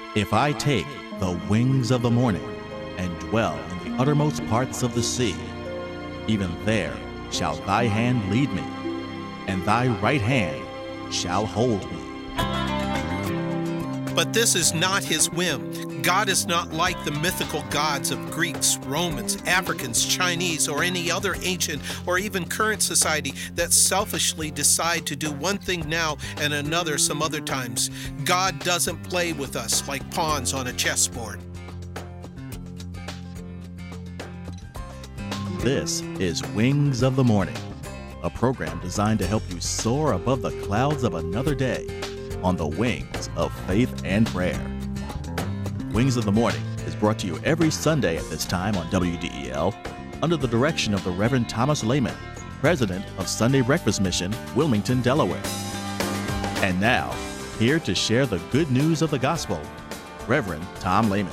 If I take the wings of the morning and dwell in the uttermost parts of the sea, even there shall thy hand lead me, and thy right hand shall hold me. But this is not his whim. God is not like the mythical gods of Greeks, Romans, Africans, Chinese, or any other ancient or even current society that selfishly decide to do one thing now and another some other times. God doesn't play with us like pawns on a chessboard. This is Wings of the Morning, a program designed to help you soar above the clouds of another day on the wings of faith and prayer. Wings of the Morning is brought to you every Sunday at this time on WDEL under the direction of the Reverend Thomas Lehman, President of Sunday Breakfast Mission, Wilmington, Delaware. And now, here to share the good news of the gospel, Reverend Tom Lehman.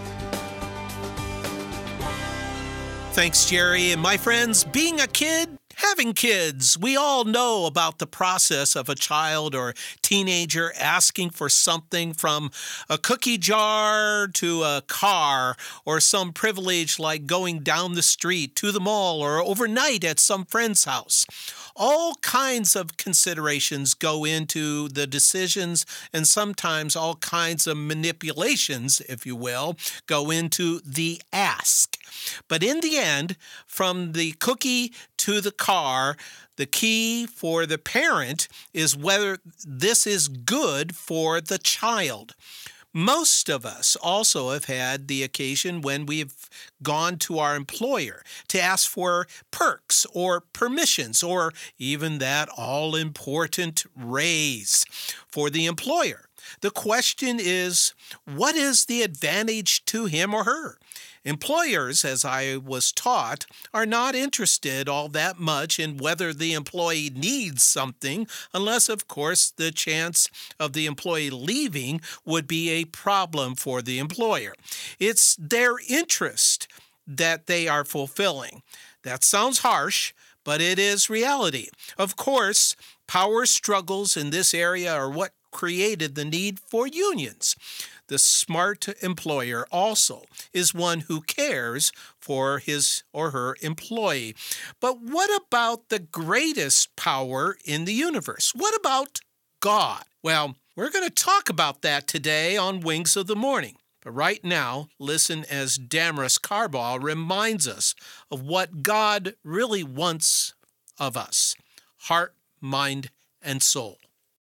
Thanks, Jerry. And my friends, being a kid, having kids, we all know about the process of a child or teenager asking for something from a cookie jar to a car or some privilege like going down the street to the mall or overnight at some friend's house. All kinds of considerations go into the decisions, and sometimes all kinds of manipulations, if you will, go into the ask. But in the end, from the cookie to the car, the key for the parent is whether this is good for the child. Most of us also have had the occasion when we've gone to our employer to ask for perks or permissions or even that all-important raise for the employer. The question is, what is the advantage to him or her? Employers, as I was taught, are not interested all that much in whether the employee needs something, unless, of course, the chance of the employee leaving would be a problem for the employer. It's their interest that they are fulfilling. That sounds harsh, but it is reality. Of course, power struggles in this area are what created the need for unions. The smart employer also is one who cares for his or her employee. But what about the greatest power in the universe? What about God? Well, we're going to talk about that today on Wings of the Morning. But right now, listen as Damaris Carball reminds us of what God really wants of us: heart, mind, and soul.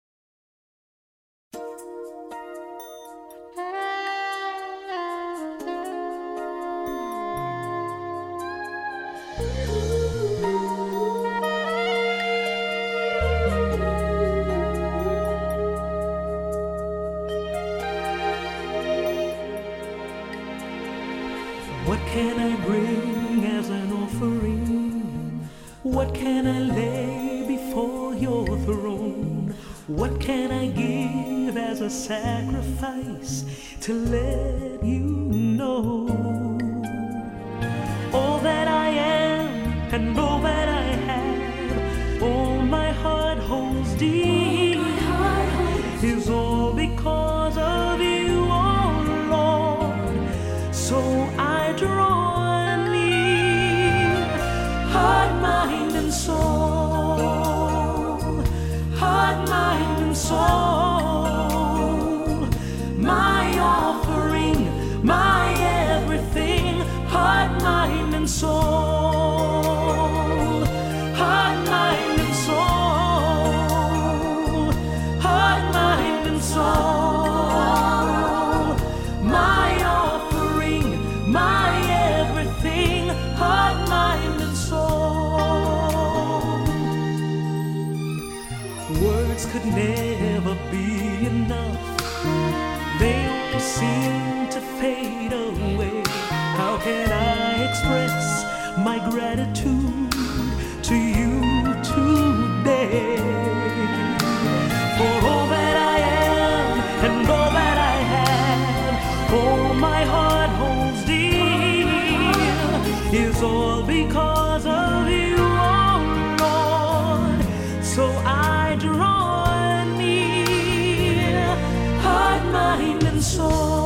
What can I bring as an offering? What can I lay before your throne? What can I give as a sacrifice to let you know? All that I am and all that I have, all my heart holds deep, is all because of you, oh Lord. So I draw near, heart, mind, and soul, heart, mind, and soul, my offering, my everything, heart, mind, and soul, heart, mind, and soul, heart, mind, and soul. Words could never be enough. They all seem to fade away. How can I express my gratitude to you today? For all that I am and all that I have, all my heart holds dear, is all because of you, oh Lord. So I draw near, heart, mind, and soul.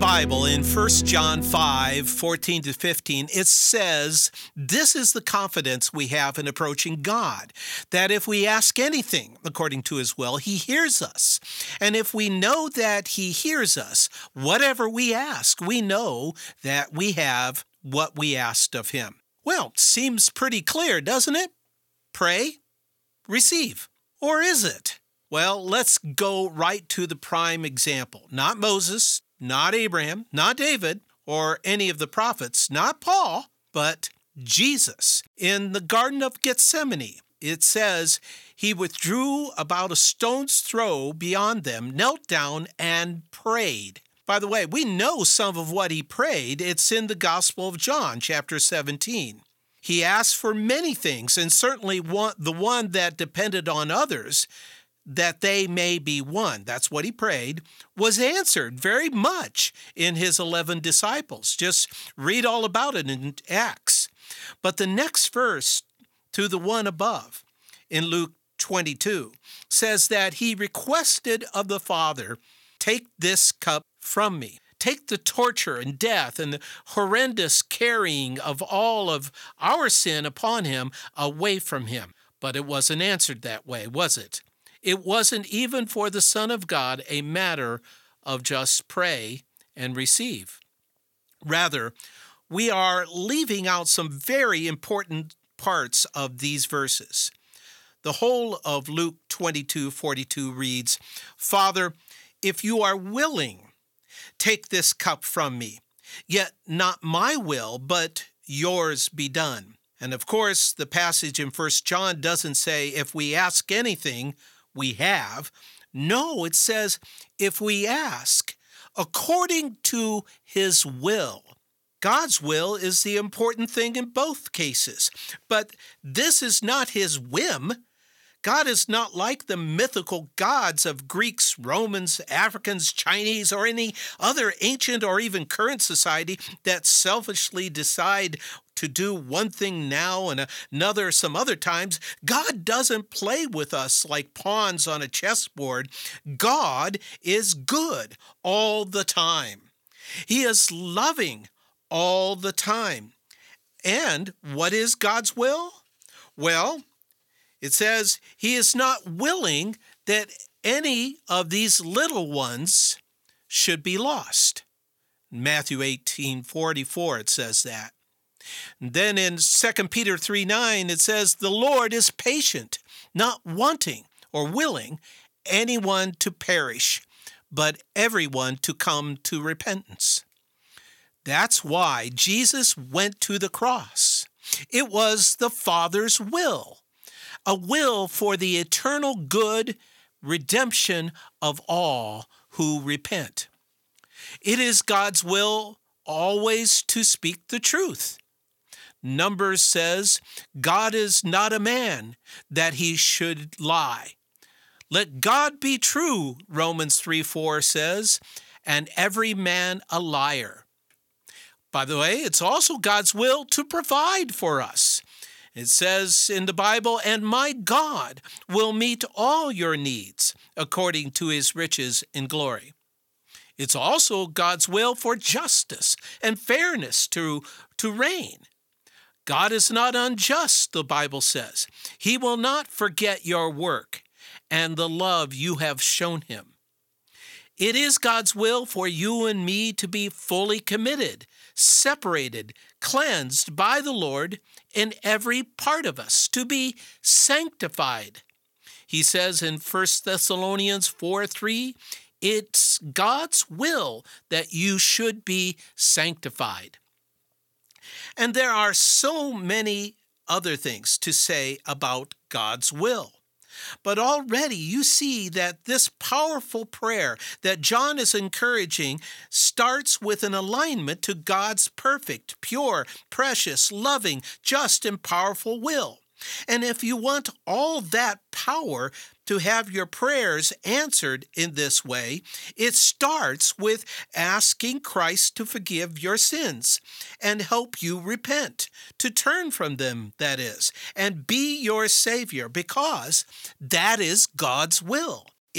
Bible, in 1 John 5:14-15, it says, this is the confidence we have in approaching God, that if we ask anything according to his will, he hears us. And if we know that he hears us, whatever we ask, we know that we have what we asked of him. Well, seems pretty clear, doesn't it? Pray, receive. Or is it? Well, let's go right to the prime example. Not Moses, not Abraham, not David, or any of the prophets, not Paul, but Jesus. In the Garden of Gethsemane, it says, he withdrew about a stone's throw beyond them, knelt down, and prayed. By the way, we know some of what he prayed. It's in the Gospel of John, chapter 17. He asked for many things, and certainly the one that depended on others, that they may be one. That's what he prayed, was answered very much in his 11 disciples. Just read all about it in Acts. But the next verse to the one above, in Luke 22, says that he requested of the Father, take this cup from me. Take the torture and death and the horrendous carrying of all of our sin upon him away from him. But it wasn't answered that way, was it? It wasn't even for the Son of God a matter of just pray and receive. Rather, we are leaving out some very important parts of these verses. The whole of Luke 22:42 reads, Father, if you are willing, take this cup from me, yet not my will, but yours be done. And of course, the passage in 1 John doesn't say if we ask anything, we have. No, it says if we ask according to his will. God's will is the important thing in both cases, but this is not his whim. God is not like the mythical gods of Greeks, Romans, Africans, Chinese, or any other ancient or even current society that selfishly decide to do one thing now and another some other times. God doesn't play with us like pawns on a chessboard. God is good all the time. He is loving all the time. And what is God's will? Well, it says he is not willing that any of these little ones should be lost. In Matthew 18:44, it says that. And then in 2 Peter 3:9, it says, the Lord is patient, not wanting or willing anyone to perish, but everyone to come to repentance. That's why Jesus went to the cross. It was the Father's will. A will for the eternal good redemption of all who repent. It is God's will always to speak the truth. Numbers says, God is not a man that he should lie. Let God be true, Romans 3:4 says, and every man a liar. By the way, it's also God's will to provide for us. It says in the Bible, and my God will meet all your needs according to his riches in glory. It's also God's will for justice and fairness to reign. God is not unjust, the Bible says. He will not forget your work and the love you have shown him. It is God's will for you and me to be fully committed, separated, cleansed by the Lord in every part of us, to be sanctified. He says in 1 Thessalonians 4:3, it's God's will that you should be sanctified. And there are so many other things to say about God's will. But already you see that this powerful prayer that John is encouraging starts with an alignment to God's perfect, pure, precious, loving, just, and powerful will. And if you want all that power to have your prayers answered in this way, it starts with asking Christ to forgive your sins and help you repent, to turn from them, that is, and be your Savior, because that is God's will.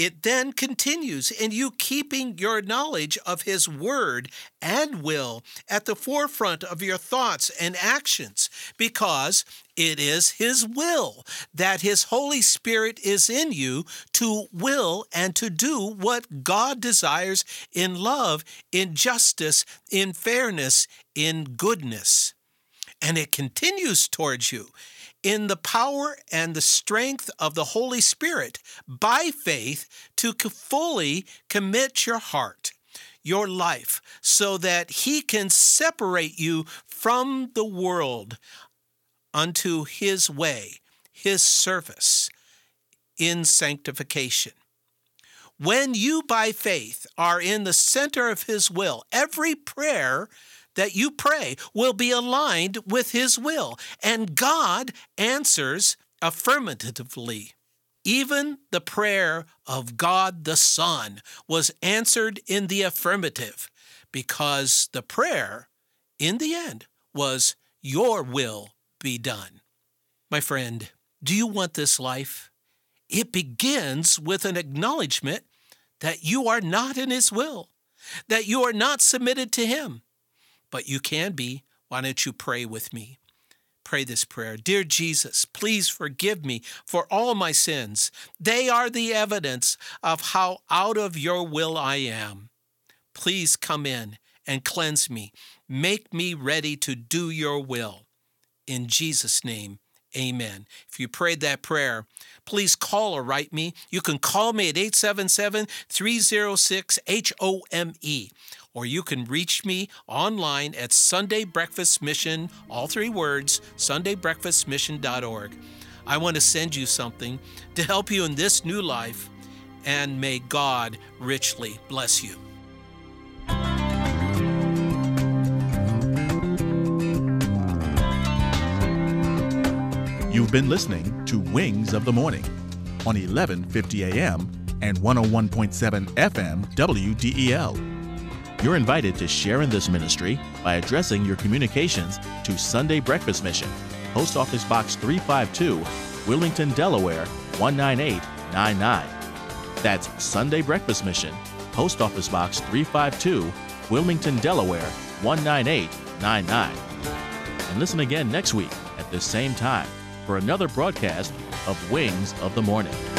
it then continues in you keeping your knowledge of His Word and will at the forefront of your thoughts and actions, because it is His will that His Holy Spirit is in you to will and to do what God desires in love, in justice, in fairness, in goodness. And it continues towards you in the power and the strength of the Holy Spirit by faith to fully commit your heart, your life, so that He can separate you from the world unto His way, His service in sanctification. When you by faith are in the center of His will, every prayer that you pray will be aligned with His will, and God answers affirmatively. Even the prayer of God the Son was answered in the affirmative, because the prayer, in the end, was, "Your will be done." My friend, do you want this life? It begins with an acknowledgement that you are not in His will, that you are not submitted to Him. But you can be. Why don't you pray with me? Pray this prayer. Dear Jesus, please forgive me for all my sins. They are the evidence of how out of your will I am. Please come in and cleanse me. Make me ready to do your will. In Jesus' name, amen. If you prayed that prayer, please call or write me. You can call me at 877-306-HOME. Or you can reach me online at Sunday Breakfast Mission, all three words, sundaybreakfastmission.org. I want to send you something to help you in this new life, and may God richly bless you. You've been listening to Wings of the Morning on 1150 AM and 101.7 FM WDEL. You're invited to share in this ministry by addressing your communications to Sunday Breakfast Mission, Post Office Box 352, Wilmington, Delaware 19899. That's Sunday Breakfast Mission, Post Office Box 352, Wilmington, Delaware 19899. And listen again next week at this same time for another broadcast of Wings of the Morning.